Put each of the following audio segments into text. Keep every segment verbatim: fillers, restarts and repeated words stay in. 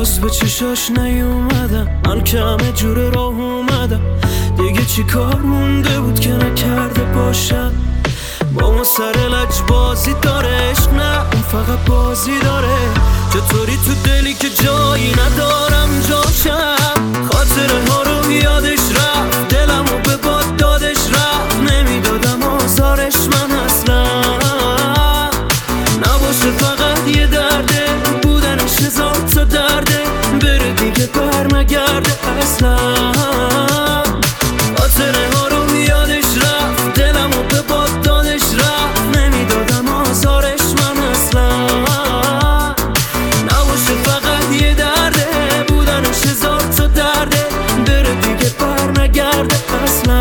باز به چشاش نیومدم، من که همه جور راه اومدم. دیگه چی کار مونده بود که نکرده باشم. با ما سر لج بازی داره، عشق نه اون فقط بازی داره. چطوری تو دلی که جایی ندارم جاشم. خاطره ها رو یادش رفت، دلم رو به باد دادش رفت. نمیدادم آزارش من اصلا نباشه، فقط یه درده بودنش هزار تا درده. بره دیگه بر نگرده اصلا. خاطره ها رو یادش رفت، دلم رو به باد دادش رفت. نمیدادم آزارش من اصلا نباشه، فقط یه درده بودنش هزار تا درده. بره دیگه بر نگرده اصلا.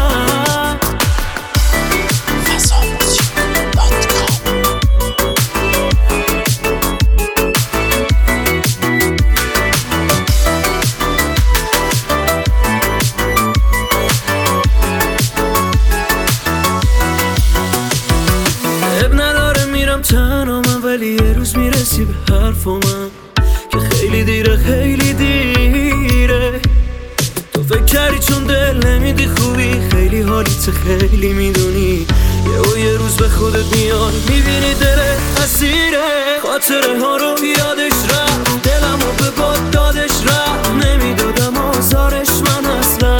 تنها من، ولی یه روز میرسی به حرف من که خیلی دیره خیلی دیره. تو فکر کردی چون دل نمیدی خوبی، خیلی حالیت خیلی میدونی. یه و یه روز به خودت میاد میبینی دلت اسیره. خاطره ها رو یادش رفت، دلم رو به باد دادش رفت. نمیدادم آزارش من اصلا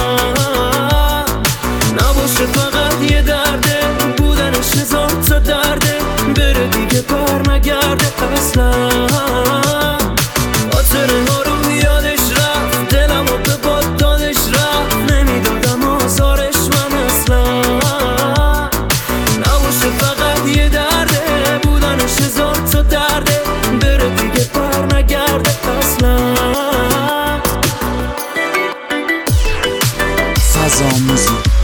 نباشه، فقط یه درده بودنش هزار تا درده. بره دیگه بر نگرده اصلا. خاطره ها رو یادش رفت، دلم رو به باد دادش رفت. نمیدادم آزارش من اصلا نباشه، فقط یه درده بودنش هزار تا درده. بره دیگه بر نگرده اصلا. فضا موزیک